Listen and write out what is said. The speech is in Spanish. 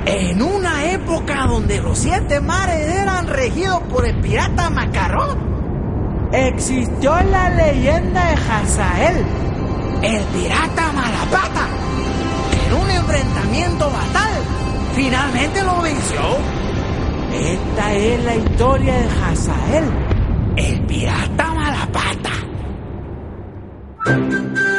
En una época donde los 7 mares eran regidos por el pirata Macarrón, existió la leyenda de Hazael, el pirata Malapata, que en un enfrentamiento fatal finalmente lo venció. Esta es la historia de Hazael, el pirata Malapata.